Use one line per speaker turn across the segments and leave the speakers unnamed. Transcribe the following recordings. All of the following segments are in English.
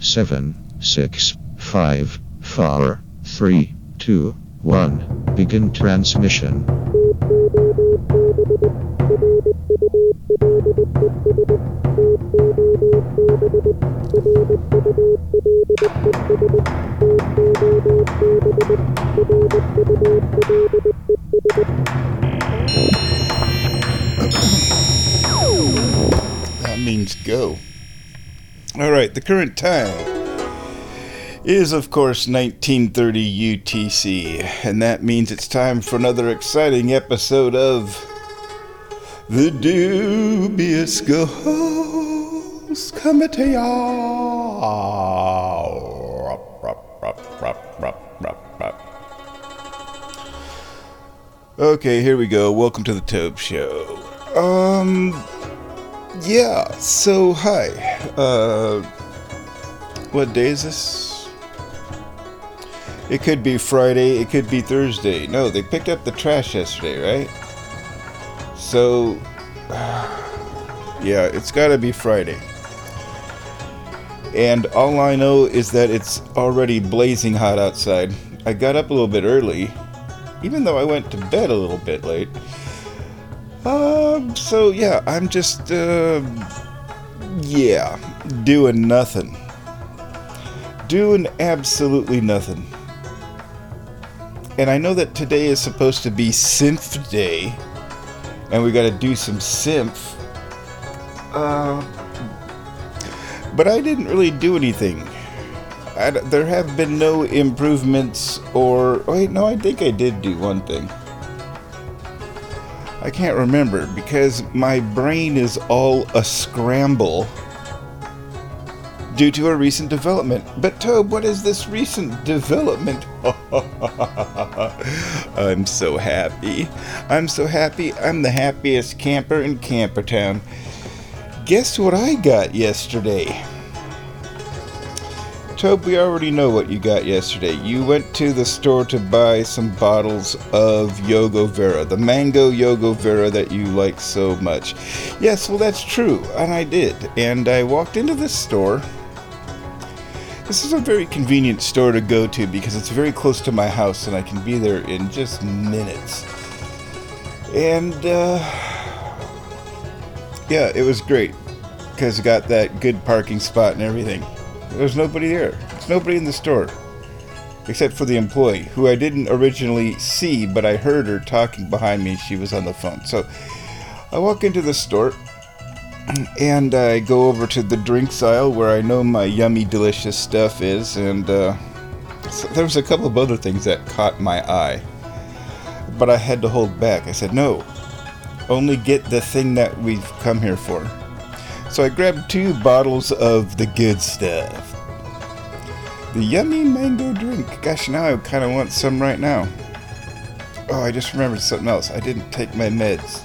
7, 6, 5, 4, 3, 2, 1. Begin transmission.
That means go. Alright, the current time is, of course, 1930 UTC, and that means it's time for another exciting episode of The Dubious Ghost Committee. Okay, here we go. Welcome to the Tobe Show. Yeah, so hi. What day is this? It could be Friday, it could be Thursday. No, they picked up the trash yesterday, right? So, yeah, it's gotta be Friday. And all I know is that it's already blazing hot outside. I got up a little bit early, even though I went to bed a little bit late. So yeah, I'm just, doing nothing. Doing absolutely nothing. And I know that today is supposed to be Synth Day, and we gotta do some synth. But I didn't really do anything. There have been no improvements or... wait, no, I think I did do one thing. I can't remember because my brain is all a scramble due to a recent development. But Tobe, what is this recent development? I'm so happy. I'm so happy. I'm the happiest camper in Campertown. Guess what I got yesterday? Tobe, we already know what you got yesterday. You went to the store to buy some bottles of Yogo Vera, the mango Yogo Vera that you like so much. Yes, well, that's true, and I did. And I walked into this store. This is a very convenient store to go to because it's very close to my house and I can be there in just minutes. And, yeah, it was great because it got that good parking spot and everything. There's nobody there. There's nobody in the store. Except for the employee, who I didn't originally see, but I heard her talking behind me. She was on the phone. So I walk into the store, and I go over to the drinks aisle where I know my yummy, delicious stuff is, and so there was a couple of other things that caught my eye. But I had to hold back. I said, no, only get the thing that we've come here for. So I grabbed 2 bottles of the good stuff. The yummy mango drink. Gosh, now I kind of want some right now. Oh, I just remembered something else. I didn't take my meds.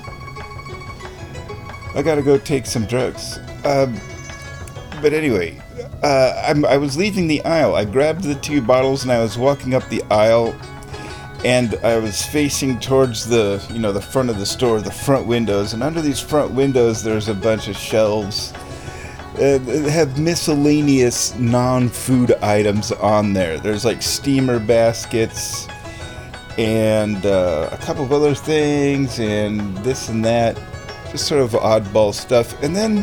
I gotta go take some drugs. But anyway, I was leaving the aisle. I grabbed the 2 bottles and I was walking up the aisle. And I was facing towards the front of the store, the front windows. And under these front windows, there's a bunch of shelves that have miscellaneous non-food items on there. There's like steamer baskets and a couple of other things and this and that. Just sort of oddball stuff. And then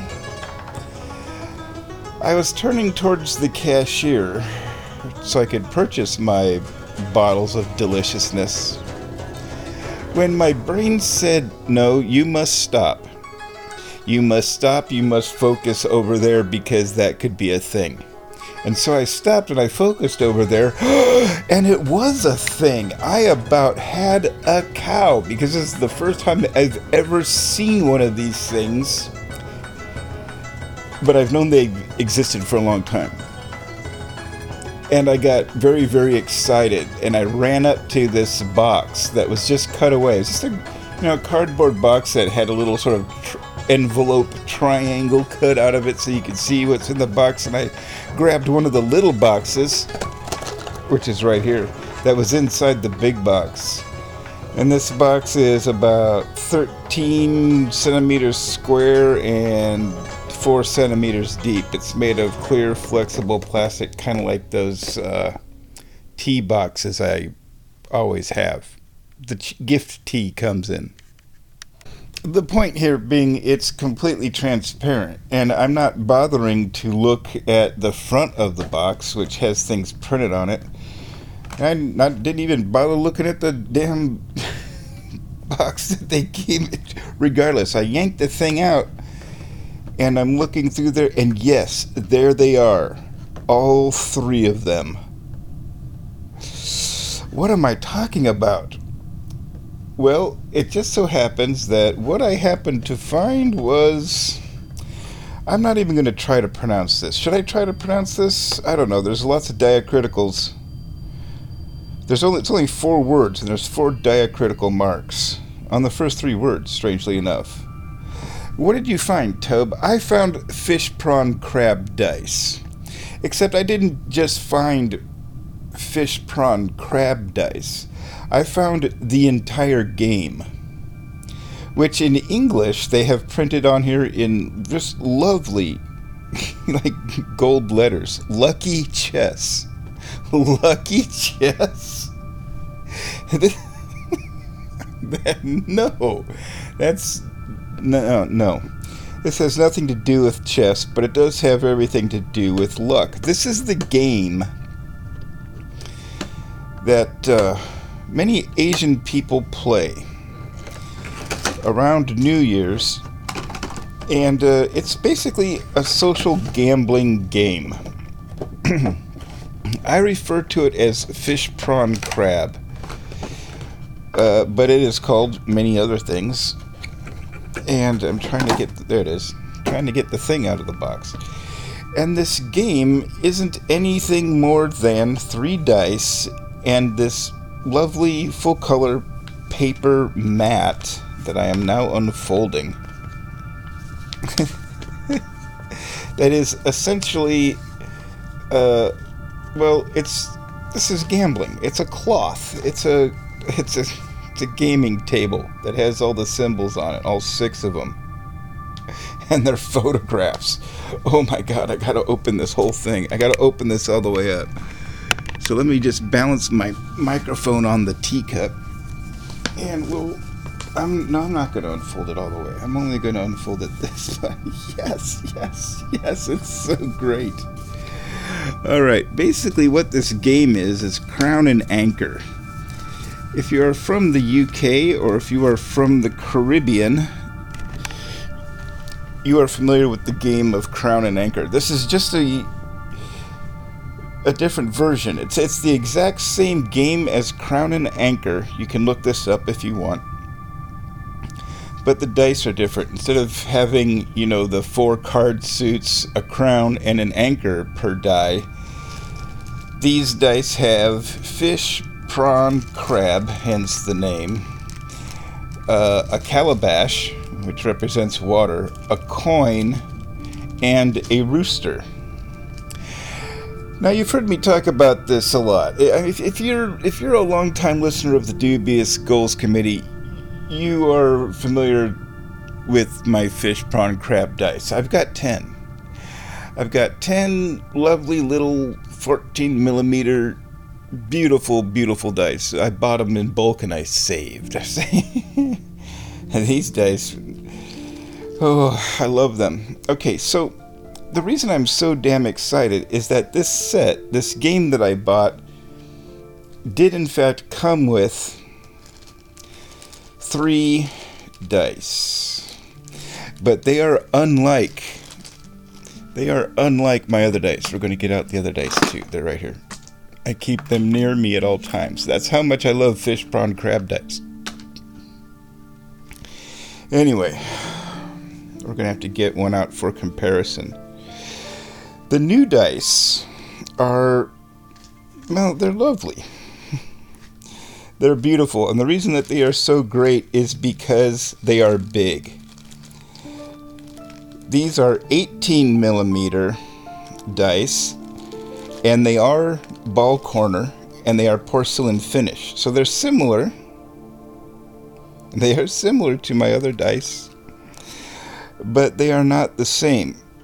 I was turning towards the cashier so I could purchase my bottles of deliciousness when my brain said, no, you must stop. You must stop, you must focus over there because that could be a thing. And so I stopped and I focused over there and it was a thing. I about had a cow because this is the first time I've ever seen one of these things, but I've known they existed for a long time. And I got very, very excited, and I ran up to this box that was just cut away. It's just a cardboard box that had a little sort of envelope triangle cut out of it so you could see what's in the box. And I grabbed one of the little boxes, which is right here, that was inside the big box. And this box is about 13 centimeters square and 4 centimeters deep. It's made of clear, flexible plastic, kind of like those tea boxes I always have. The gift tea comes in. The point here being it's completely transparent, and I'm not bothering to look at the front of the box, which has things printed on it. I didn't even bother looking at the damn box that they gave me. Regardless, I yanked the thing out, and I'm looking through there, and yes, there they are. All 3 of them. What am I talking about? Well, it just so happens that what I happened to find was... I'm not even going to try to pronounce this. Should I try to pronounce this? I don't know. There's lots of diacriticals. It's only 4 words, and there's 4 diacritical marks on the first 3 words, strangely enough. What did you find, Tub? I found fish, prawn, crab dice. Except I didn't just find fish, prawn, crab dice. I found the entire game, which in English they have printed on here in just lovely, like gold letters. Lucky Chess. Lucky Chess? No. That's... No. This has nothing to do with chess, but it does have everything to do with luck. This is the game that many Asian people play around New Year's, and it's basically a social gambling game. I refer to it as fish, prawn, crab, but it is called many other things, and I'm trying to get... There it is. Trying to get the thing out of the box. And this game isn't anything more than 3 dice and this lovely full-color paper mat that I am now unfolding. That is essentially, this is gambling. It's a cloth. It's a gaming table that has all the symbols on it, all 6 of them. And they're photographs. Oh my god, I gotta open this whole thing. I gotta open this all the way up. So let me just balance my microphone on the teacup. And I'm not going to unfold it all the way. I'm only going to unfold it this way. Yes, it's so great. Alright, basically what this game is Crown and Anchor. If you are from the UK or if you are from the Caribbean, you are familiar with the game of Crown and Anchor. This is just a different version. It's the exact same game as Crown and Anchor. You can look this up if you want. But the dice are different. Instead of having, the 4 card suits, a crown, and an anchor per die, these dice have fish, prawn, crab, hence the name, a calabash, which represents water, a coin, and a rooster. Now, you've heard me talk about this a lot. If you're a long-time listener of the Dubious Goals Committee, you are familiar with my fish, prawn, crab dice. I've got 10. I've got 10 lovely little 14mm beautiful, beautiful dice. I bought them in bulk and I saved. And these dice, oh, I love them. Okay, so the reason I'm so damn excited is that this game that I bought, did in fact come with 3 dice. But they are unlike my other dice. We're going to get out the other dice too. They're right here. I keep them near me at all times. That's how much I love fish, prawn, crab dice. Anyway, we're going to have to get one out for comparison. The new dice are, well, they're lovely. They're beautiful, and the reason that they are so great is because they are big. These are 18mm dice, and they are ball corner, and they are porcelain finish. So they're similar. They are similar to my other dice, but they are not the same.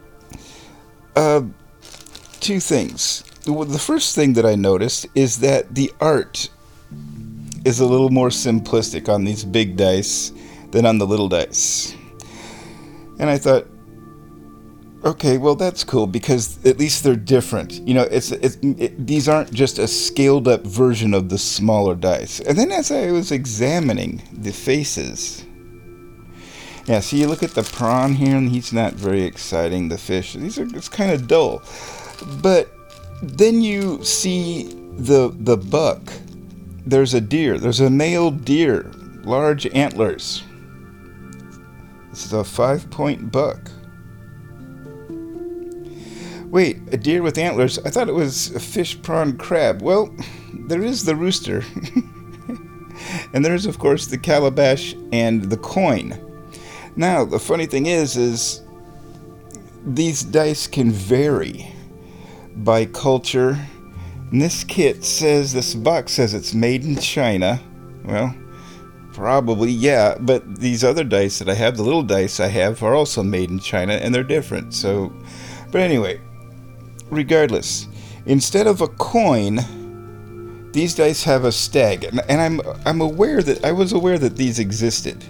Two things. The first thing that I noticed is that the art is a little more simplistic on these big dice than on the little dice. And I thought, okay, well that's cool because at least they're different. You know, these aren't just a scaled up version of the smaller dice. And then as I was examining the faces, yeah, so you look at the prawn here, and he's not very exciting. The fish, it's kind of dull. But then you see the buck. There's a deer. There's a male deer, large antlers. This is a 5-point buck. Wait, a deer with antlers? I thought it was a fish, prawn, crab. Well, there is the rooster. And there's, of course, the calabash and the coin. Now, the funny thing is these dice can vary by culture. And this kit says, this box says it's made in China. Well, probably, yeah, but these other dice that I have, the little dice I have, are also made in China, and they're different. So, but anyway, regardless, instead of a coin, these dice have a stag, and I was aware that these existed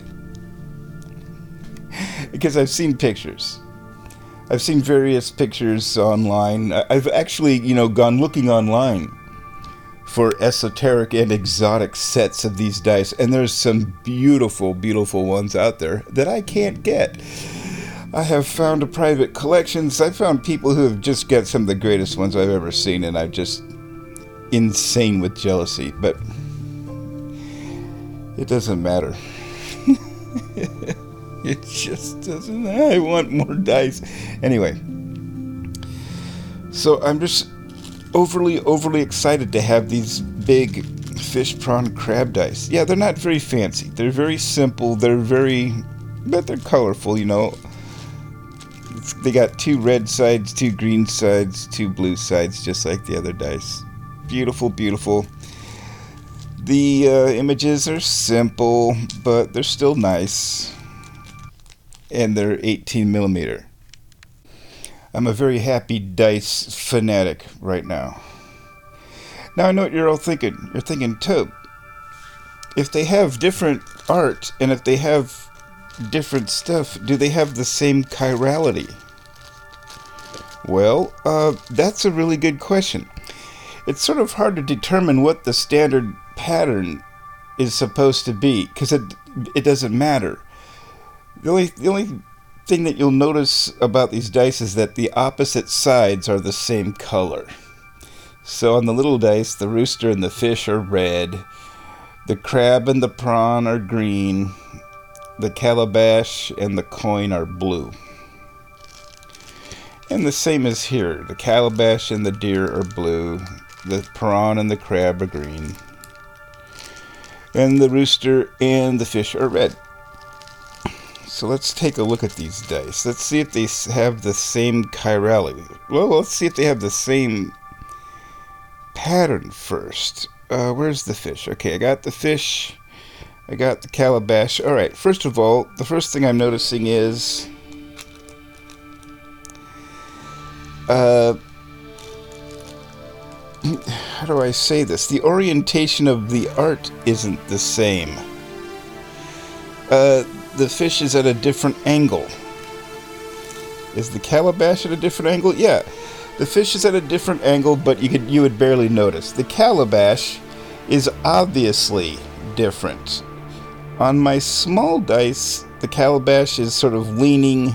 because I've seen pictures. I've seen various pictures online. I've actually, gone looking online for esoteric and exotic sets of these dice, and there's some beautiful, beautiful ones out there that I can't get. I have found a private collections. I've found people who have just got some of the greatest ones I've ever seen, and I'm just insane with jealousy, but it doesn't matter. It just doesn't. I want more dice. Anyway, so I'm just overly excited to have these big fish, prawn, crab dice. Yeah, they're not very fancy. They're very simple. But they're colorful, They got 2 red sides, 2 green sides, 2 blue sides, just like the other dice. Beautiful, beautiful. The images are simple, but they're still nice. And they're 18 millimeter. I'm a very happy dice fanatic right now. Now I know what you're all thinking. You're thinking, Tobe, if they have different art and if they have different stuff, do they have the same chirality? Well, that's a really good question. It's sort of hard to determine what the standard pattern is supposed to be, because it doesn't matter. The only thing that you'll notice about these dice is that the opposite sides are the same color. So on the little dice, the rooster and the fish are red, the crab and the prawn are green, the calabash and the coin are blue. And the same as here, the calabash and the deer are blue, the prawn and the crab are green, and the rooster and the fish are red. So let's take a look at these dice. Let's see if they have the same chirality. Well, let's see if they have the same pattern first. Where's the fish? Okay, I got the fish. I got the calabash. All right, first of all, the first thing I'm noticing is how do I say this? The orientation of the art isn't the same. The fish is at a different angle. Is the calabash at a different angle? Yeah, the fish is at a different angle, but you would barely notice. The calabash is obviously different. On my small dice, the calabash is sort of leaning.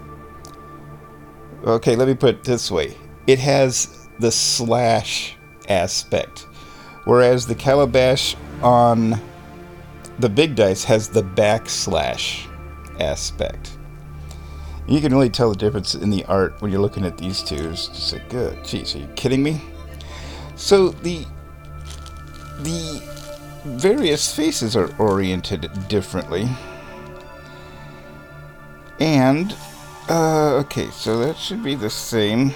Okay, let me put it this way. It has the slash aspect, whereas the calabash on the big dice has the backslash aspect. You can really tell the difference in the art when you're looking at these two. It's just like, good, geez, are you kidding me? So the various faces are oriented differently. And, okay, so that should be the same.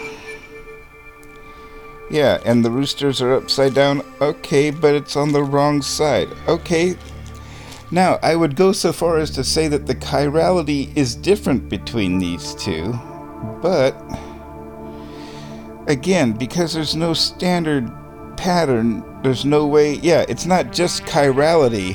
Yeah, and the roosters are upside down. Okay, but it's on the wrong side. Okay. Now, I would go so far as to say that the chirality is different between these two, but again, because there's no standard pattern, there's no way, yeah, it's not just chirality.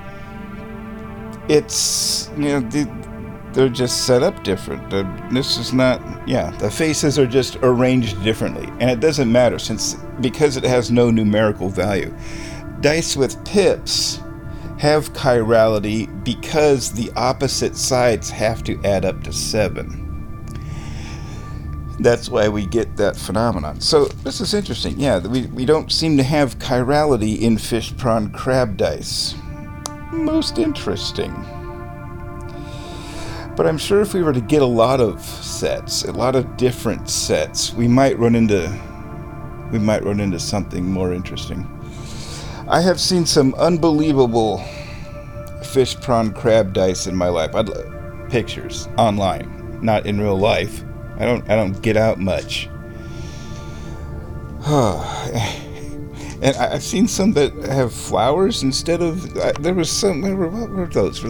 It's, they're just set up different. This is not, the faces are just arranged differently. And it doesn't matter because it has no numerical value. Dice with pips have chirality because the opposite sides have to add up to 7. That's why we get that phenomenon. So this is interesting. Yeah, we don't seem to have chirality in fish, prawn, crab dice. Most interesting. But I'm sure if we were to get a lot of sets, a lot of different sets, we might run into something more interesting. I have seen some unbelievable fish, prawn, crab dice in my life. Pictures online, not in real life. I don't get out much. And I've seen some that have flowers instead of. There was some. What were those? Were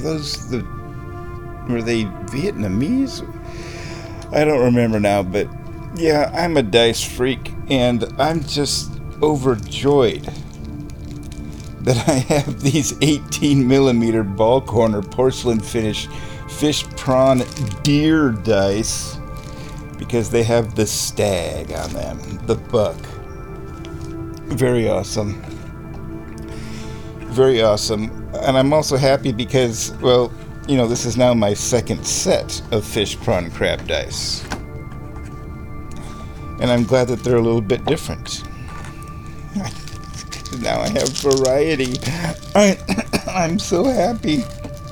they Vietnamese? I don't remember now, but yeah, I'm a dice freak, and I'm just overjoyed that I have these 18mm ball corner porcelain finish fish, prawn, deer dice because they have the stag on them, the buck. Very awesome. Very awesome. And I'm also happy because, well, this is now my second set of fish, prawn, crab dice. And I'm glad that they're a little bit different. Now I have variety. I'm so happy.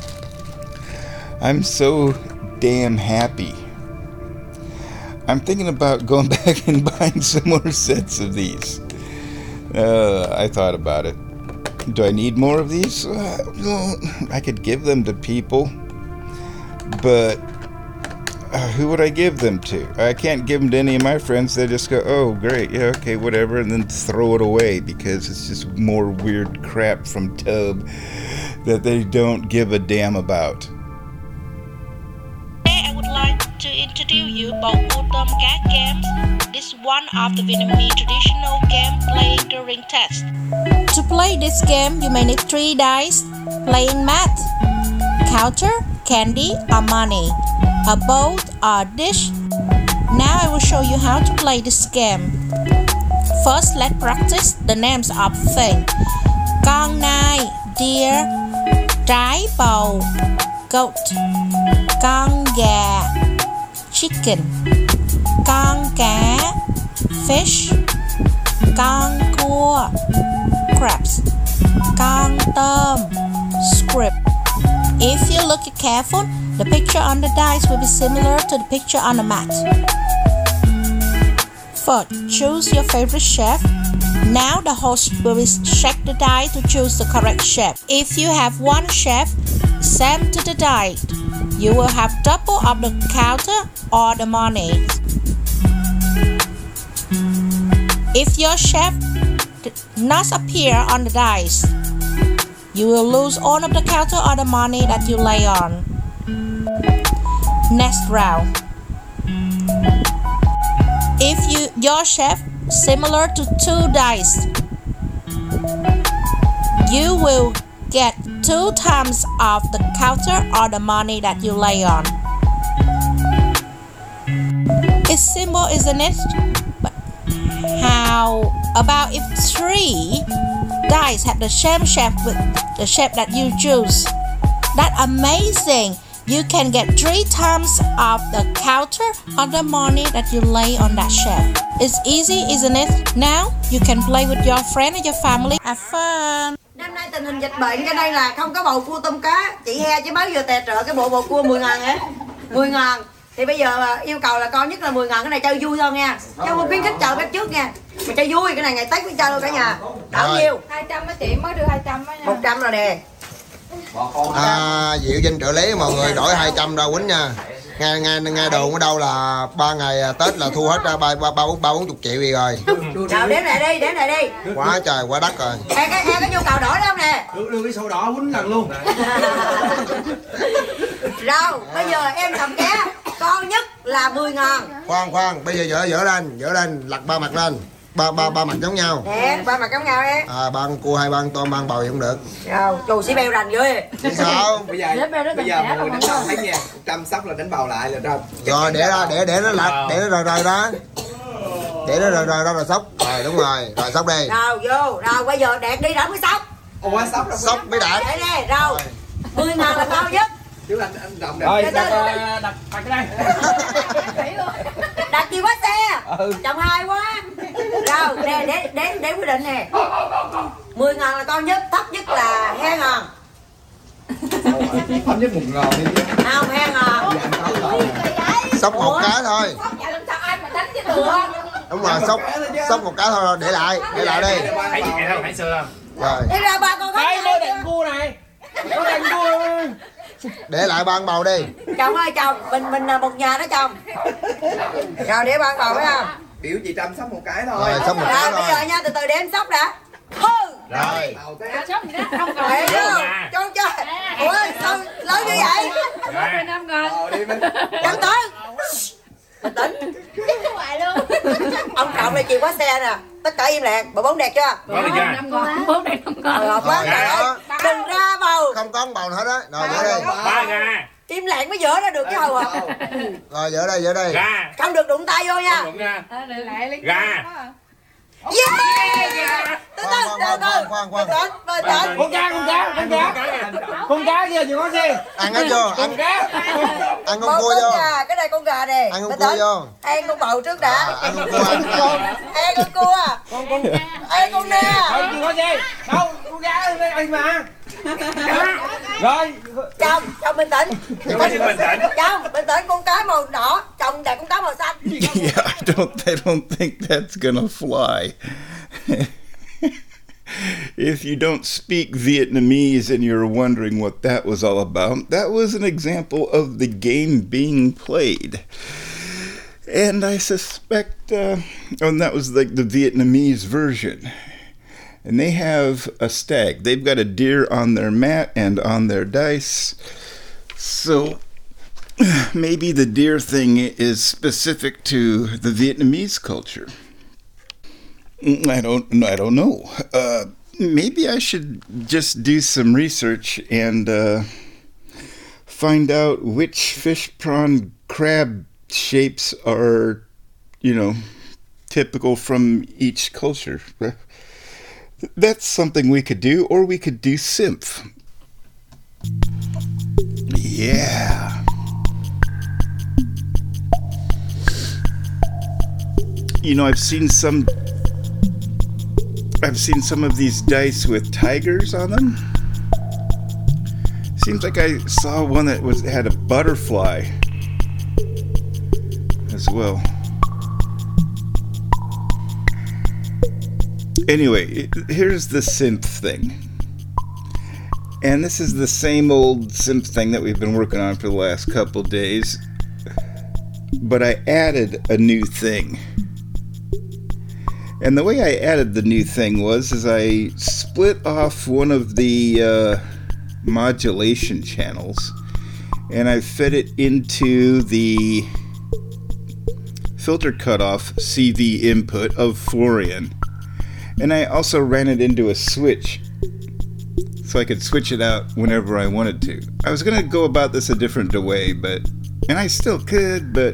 I'm so damn happy. I'm thinking about going back and buying some more sets of these. I thought about it. Do I need more of these? No, I could give them to people, but who would I give them to? I can't give them to any of my friends. They just go, oh, great, yeah, okay, whatever, and then throw it away because it's just more weird crap from Tub that they don't give a damn about.
I would like to introduce you about Autumn Cat Games. This is one of the Vietnamese traditional game played during test. To play this game, you may need 3 dice, playing mat, counter, candy, or money, a bowl or dish. Now I will show you how to play this game. First, let's practice the names of things. Con nai, deer, trái bầu, goat, con gà, chicken, con cá, fish, con cua, crabs, con tôm, squid. If you look careful, the picture on the dice will be similar to the picture on the mat. First, choose your favorite shape. Now the host will shake the die to choose the correct shape. If you have one shape, same to the die. You will have double of the counter or the money. If your shape does not appear on the dice, you will lose all of the counter or the money that you lay on. Next round. If your shape similar to 2 dice, you will get 2 times of the counter or the money that you lay on. It's simple, isn't it? But how about if 3 dice have the same shape with the shape that you choose? That's amazing! You can get 3 times of the counter or the money that you lay on that shape. It's easy, isn't it? Now you can play with your friend and your family. Have fun!
Năm nay tình hình dịch bệnh cho nên là không có bầu cua tôm cá. Chị He chỉ mới vừa tài trợ cái bộ bầu cua 10.000 hả? 10.000. Thì bây giờ yêu cầu là con nhất là 10.000, cái này chơi vui thôi nha. Chứ không khuyến khích chờ bếp trước nha. Mà chơi vui, cái này ngày Tết mới chơi luôn cả nhà. Bao nhiêu?
200 á chị, mới đưa 200 á nha.
100 rồi nè.
Diệu Vinh trợ lý mọi người đổi 200 ra quýnh nha. Nghe đồn ở đâu là 3 ngày Tết là thu hết ra 30-40 triệu gì rồi.
Nào đếm lại đi.
Quá trời quá đất rồi.
Em có nhu cầu đổi đó không nè?
Đưa cái sổ đỏ quýnh lần luôn.
Rồi, bây giờ em cầm cá. Con nhất là 10.000.
Khoan, bây giờ dỡ lên, lật ba mặt lên. Ba mặt giống nhau.
Nè, ba mặt giống nhau đấy.
Ba con cua hay ba con tôm, ba con bầu thì không được.
Rồi, chù xí beo rành ghê.
Chứ sao?
Bây giờ mùi đánh bầu thấy nha, chăm sóc là đánh bầu lại là đâu.
Rồi để nó lật, để nó rời ra. Để nó rời ra rồi sóc. Rồi đúng rồi, rồi sóc đi.
Rồi vô, rồi bây giờ đẹp đi rồi mới sóc.
Ủa sóc đâu.
Sóc mới đạt.
Để nè, rồi. 10.000 là cao nhất.
Chứ anh Đồng
Rồi,
Để
đặt cái đây.
đặt gì quá xe. Chồng hai quá. Rồi, nè, để quyết định nè. 10.000 là cao nhất, thấp nhất là 2.000.
Thấp nhất 1.000 đi chứ.
Không, 2.000.
Sóc một cái thôi. Đúng rồi, sóc một cái thôi rồi, để lại đi.
Hãy sửa.
Rồi,
Đi ra ba con
Đây,
khách
mới định cua này. Có định cua.
để lại ba con bầu đi.
chồng ơi chồng, mình là một nhà đó chồng. Rồi để ba con bầu phải không?
Biểu chị Trâm sóc một cái thôi.
Rồi, sóc một
Rồi
cái
bây giờ
thôi.
nha, từ từ để em sóc đã. Hư.
Rồi.
Bầu thế.
Để đâu? Cho chơi. Ủa sao lớn như vậy?
Đi mình.
Đừng tới. Bình tĩnh. Ông Trọng này chịu quá xe nè. Tất cả im lặng. Bộ bóng đẹp chưa?
Có được chưa?
Hợp quá.
Rồi,
Trời ơi.
đó.
Đừng ra bầu.
Không có con bầu hết á. Rồi dỡ đi.
Ba gà.
Im lặng mới dỡ ra được cái hầu hộp.
Rồi dỡ đây.
Gà.
Không được đụng tay vô nha.
Đúng nha. Gà.
Yeah. Từ từ.
Khoan.
Bình tĩnh.
Con cá kia thì có gì?
Ăn hết vô,
Con cá.
ăn con cua vô.
Gà, cái này con gà nè.
Ăn con
Bình
cua
tĩnh.
vô.
Ăn con bầu trước đã.
Ăn con cua ăn.
Ăn con cua. Ăn con nè.
Thôi chứ có gì? Đâu, con cá ăn mà. Rồi.
Chồng bình tĩnh.
Bình tĩnh.
Chồng bình tĩnh, con cá màu đỏ, chồng đặt con cá màu xanh.
Yeah, I don't think that's gonna fly. If you don't speak Vietnamese and you're wondering what that was all about, that was an example of the game being played. And I suspect, and that was like the Vietnamese version. And they have a stag. They've got a deer on their mat and on their dice. So maybe the deer thing is specific to the Vietnamese culture. I don't know. Maybe I should just do some research and find out which fish, prawn, crab shapes are, typical from each culture. That's something we could do, or we could do Symph. Yeah. I've seen some of these dice with tigers on them. Seems like I saw one that had a butterfly as well. Anyway, here's the Symph thing. And this is the same old Symph thing that we've been working on for the last couple days. But I added a new thing. And the way I added the new thing was I split off one of the modulation channels and I fed it into the filter cutoff CV input of Florian. And I also ran it into a switch so I could switch it out whenever I wanted to. I was going to go about this a different way, and I still could, but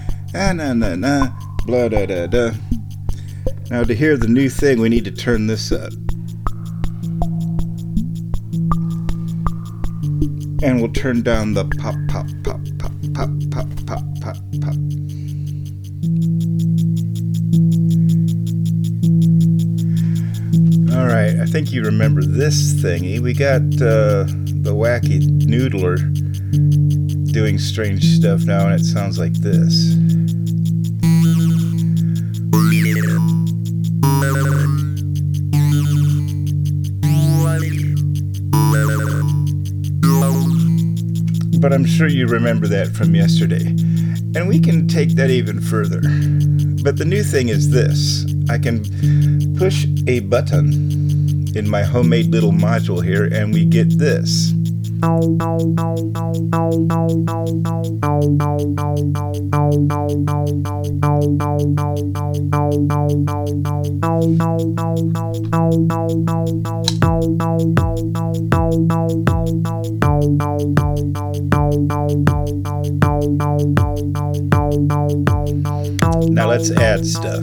blah da da da. Now to hear the new thing, we need to turn this up. And we'll turn down the pop, pop, pop, pop, pop, pop, pop, pop, pop. Alright, I think you remember this thingy. We got the wacky noodler doing strange stuff now, and it sounds like this. But I'm sure you remember that from yesterday. And we can take that even further. But the new thing is this. I can push a button in my homemade little module here and we get this. Now let's add stuff.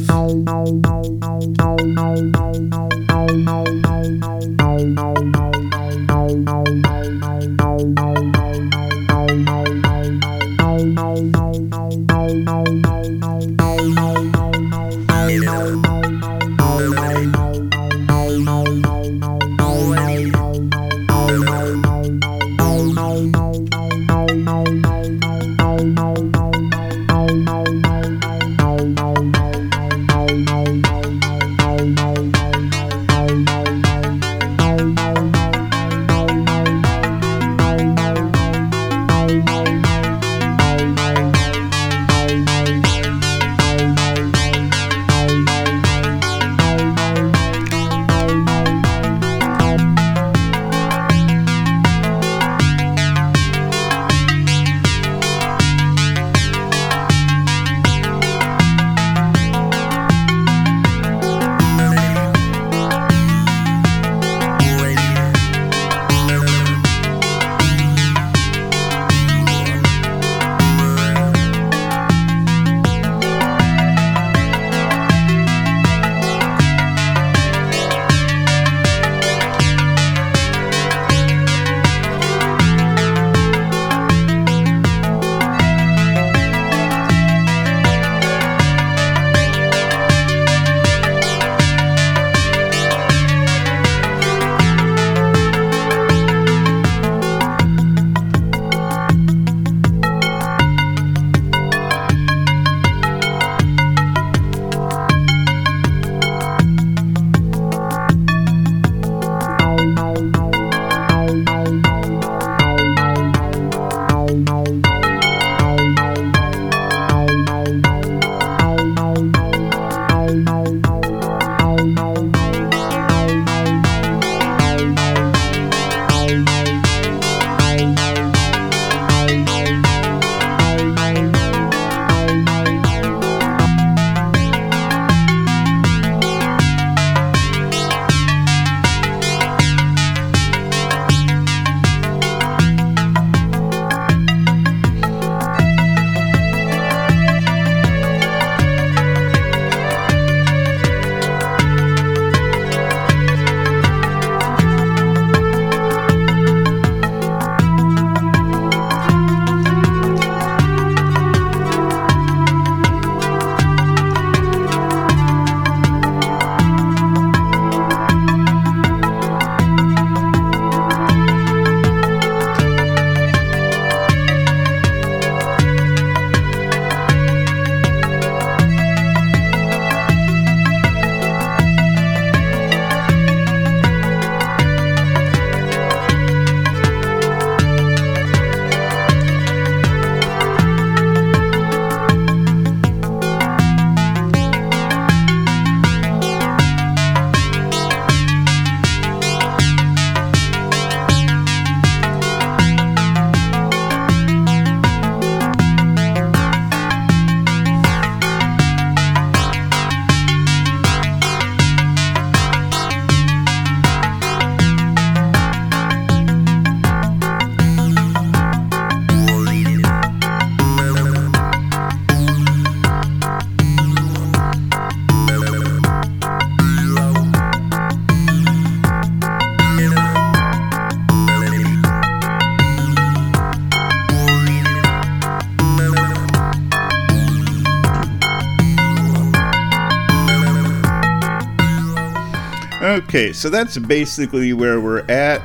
Okay, so that's basically where we're at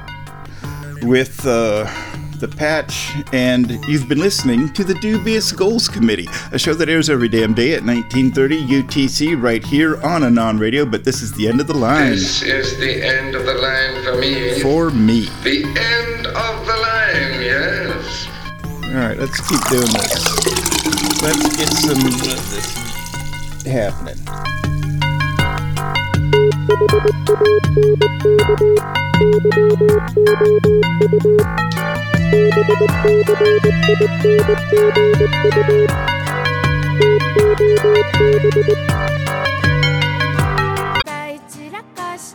with the patch, and you've been listening to the Dubious Goals Committee, a show that airs every damn day at 1930 UTC right here on Anon Radio, but this is the end of the line.
This is the end of the line for me.
For me.
The end of the line, yes.
Alright, let's keep doing this. Let's get some of this happening.
Thank you.